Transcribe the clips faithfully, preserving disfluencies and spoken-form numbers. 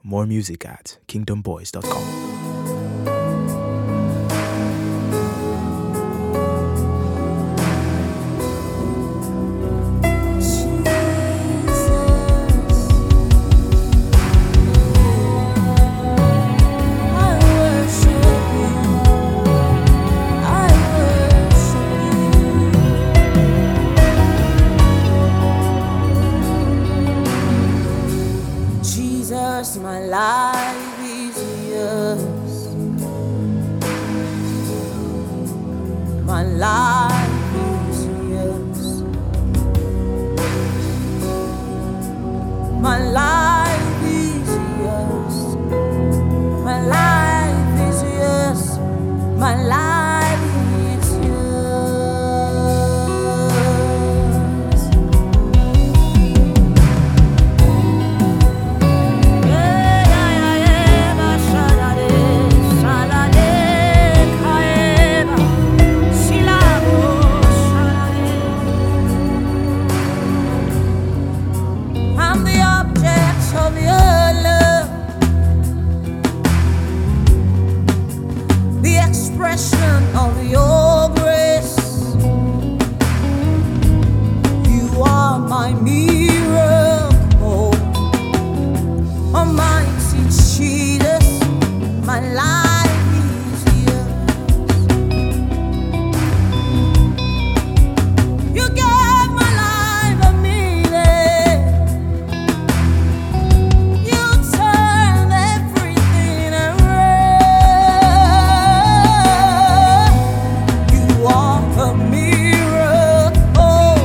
More music at kingdom boys dot com. Jesus, my life is yours. My life is yours. My life is yours. My life is yours. My life is yours. I'm the object of your love, the expression of your grace. You are my miracle, Almighty Jesus. My life is yours. You gave my life a meaning. You turned everything around. You are a miracle,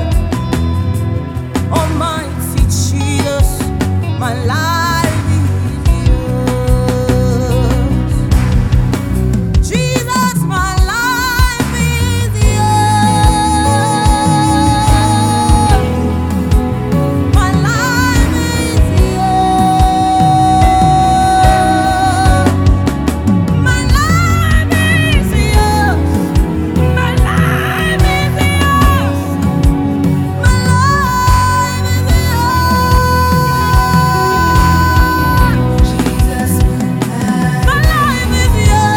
Almighty Jesus. My life is yours. Jesus, my life is yours. My life is yours. My life is yours. My life is yours. My life is yours. Jesus, my life is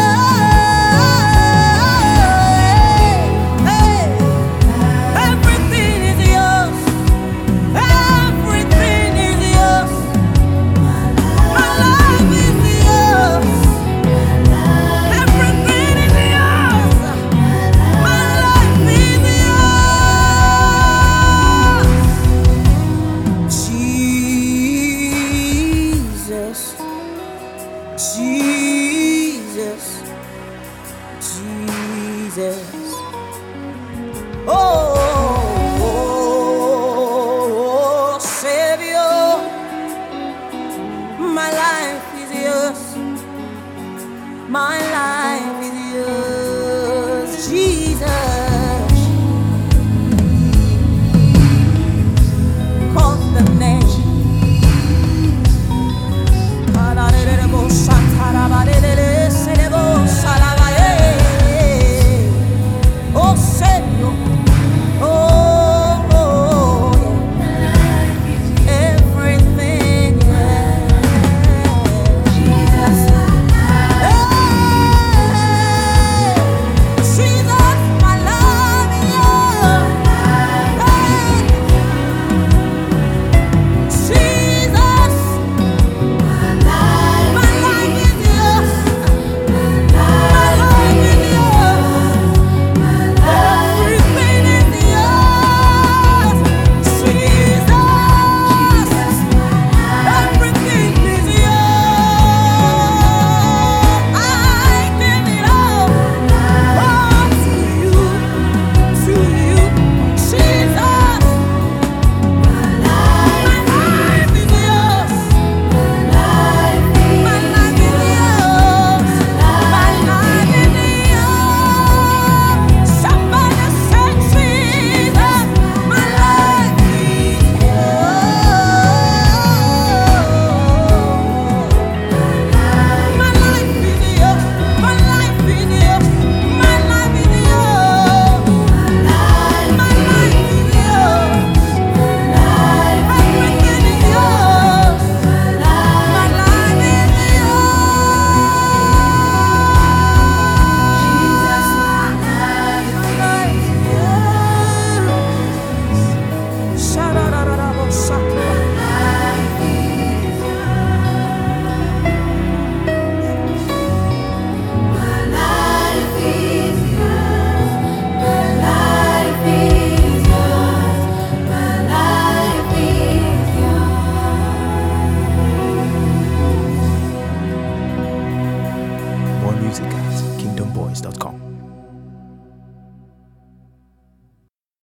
yours. Hey, everything is yours. Everything is yours. My life is yours. Everything is yours. My life is yours. Jesus, Jesus, Jesus. Oh, oh, Savior, my life is yours. My life is yours. Jesus, call the name.